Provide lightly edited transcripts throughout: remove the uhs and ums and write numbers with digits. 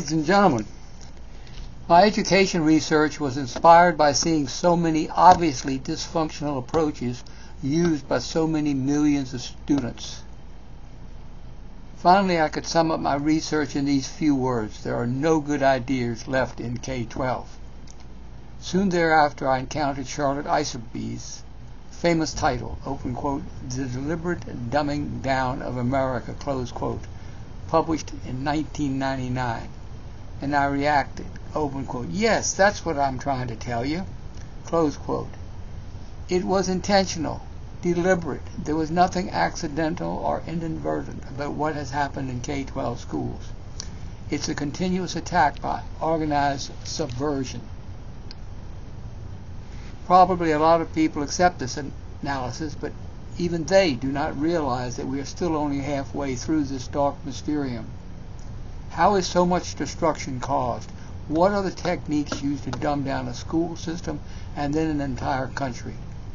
Ladies and gentlemen, my education research was inspired by seeing so many obviously dysfunctional approaches used by so many millions of students. Finally, I could sum up my research in these few words: there are no good ideas left in K-12. Soon thereafter, I encountered Charlotte Iserbyt's famous title, open quote, "The Deliberate Dumbing Down of America," close quote, published in 1999. And I reacted, open quote, "Yes, that's what I'm trying to tell you," close quote. It was intentional, deliberate. There was nothing accidental or inadvertent about what has happened in K-12 schools. It's a continuous attack by organized subversion. Probably a lot of people accept this analysis, but even they do not realize that we are still only halfway through this dark mysterium. How is so much destruction caused? What are the techniques used to dumb down a school system and then an entire country?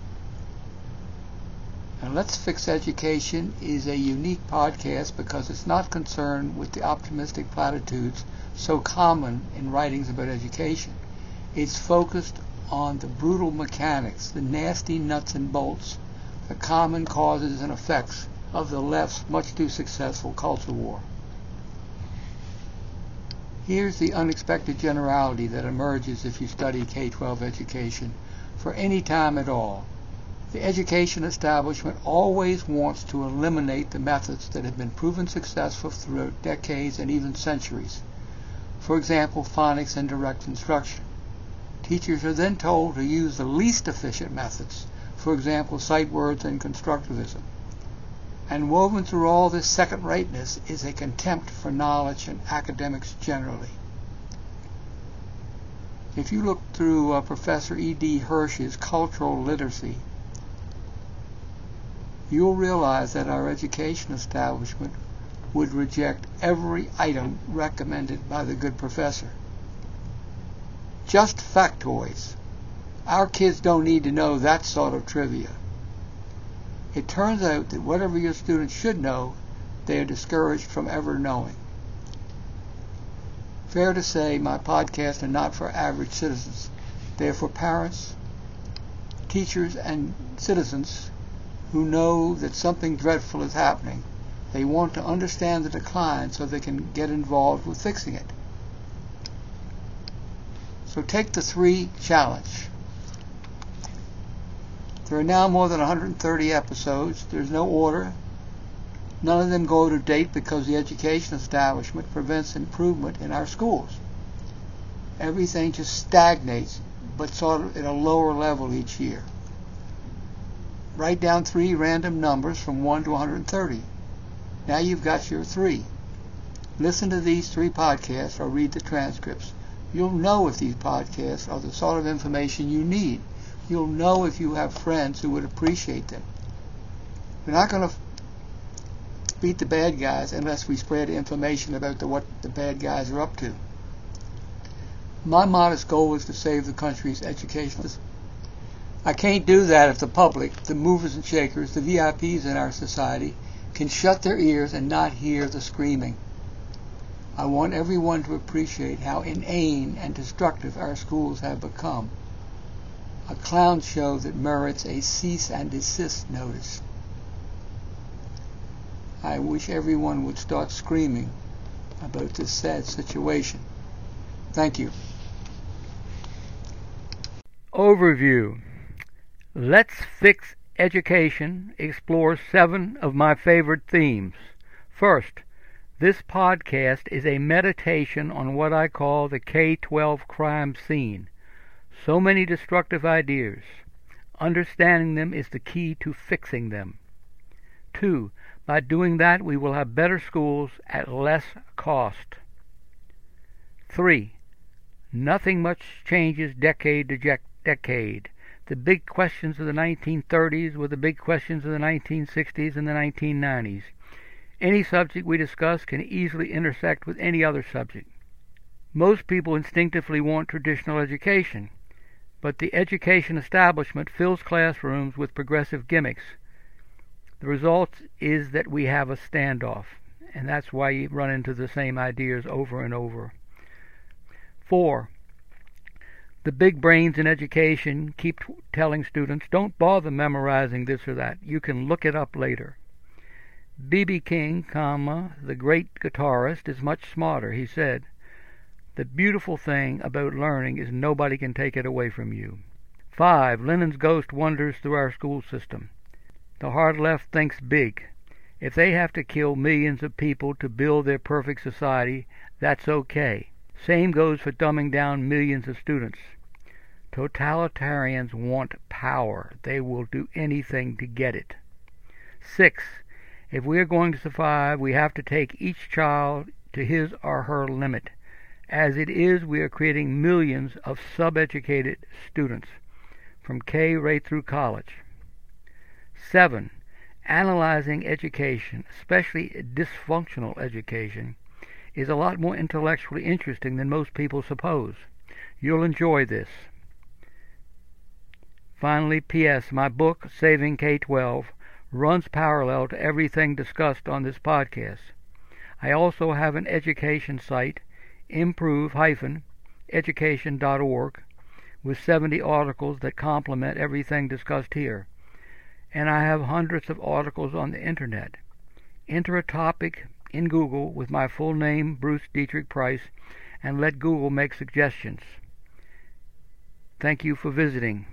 And Let's Fix Education is a unique podcast because it's not concerned with the optimistic platitudes so common in writings about education. It's focused on the brutal mechanics, the nasty nuts and bolts, the common causes and effects of the left's much too successful culture war. Here's the unexpected generality that emerges if you study K-12 education for any time at all. The education establishment always wants to eliminate the methods that have been proven successful throughout decades and even centuries. For example, phonics and direct instruction. Teachers are then told to use the least efficient methods, for example, sight words and constructivism. And woven through all this second-rateness is a contempt for knowledge and academics generally. If you look through Professor E.D. Hirsch's Cultural Literacy, you'll realize that our education establishment would reject every item recommended by the good professor. Just factoids. Our kids don't need to know that sort of trivia. It turns out that whatever your students should know, they are discouraged from ever knowing. Fair to say, my podcasts are not for average citizens. They are for parents, teachers, and citizens who know that something dreadful is happening. They want to understand the decline so they can get involved with fixing it. So take the 3 challenge. There are now more than 130 episodes. There's no order. None of them go to date because the education establishment prevents improvement in our schools. Everything just stagnates, but sort of at a lower level each year. Write down 3 random numbers from 1 to 130. Now you've got your 3. Listen to these 3 podcasts or read the transcripts. You'll know if these podcasts are the sort of information you need. You'll know if you have friends who would appreciate them. We're not going to beat the bad guys unless we spread information about what the bad guys are up to. My modest goal is to save the country's education system. I can't do that if the public, the movers and shakers, the VIPs in our society, can shut their ears and not hear the screaming. I want everyone to appreciate how inane and destructive our schools have become. A clown show that merits a cease and desist notice. I wish everyone would start screaming about this sad situation. Thank you. Overview. Let's Fix Education explores 7 of my favorite themes. First, this podcast is a meditation on what I call the K-12 crime scene. So many destructive ideas. Understanding them is the key to fixing them. 2. By doing that, we will have better schools at less cost. 3. Nothing much changes decade to decade. The big questions of the 1930s were the big questions of the 1960s and the 1990s. Any subject we discuss can easily intersect with any other subject. Most people instinctively want traditional education, but the education establishment fills classrooms with progressive gimmicks. The result is that we have a standoff, and that's why you run into the same ideas over and over. 4. The big brains in education keep telling students, don't bother memorizing this or that. You can look it up later. B.B. King, the great guitarist, is much smarter. He said, the beautiful thing about learning is nobody can take it away from you. 5. Lenin's ghost wanders through our school system. The hard left thinks big. If they have to kill millions of people to build their perfect society, that's okay. Same goes for dumbing down millions of students. Totalitarians want power. They will do anything to get it. 6. If we are going to survive, we have to take each child to his or her limit. As it is, we are creating millions of sub-educated students, from K right through college. 7. Analyzing education, especially dysfunctional education, is a lot more intellectually interesting than most people suppose. You'll enjoy this. Finally, P.S. My book, Saving K-12, runs parallel to everything discussed on this podcast. I also have an education site, improve-education.org, with 70 articles that complement everything discussed here. And I have hundreds of articles on the internet. Enter a topic in Google with my full name, Bruce Dietrich Price, and let Google make suggestions. Thank you for visiting.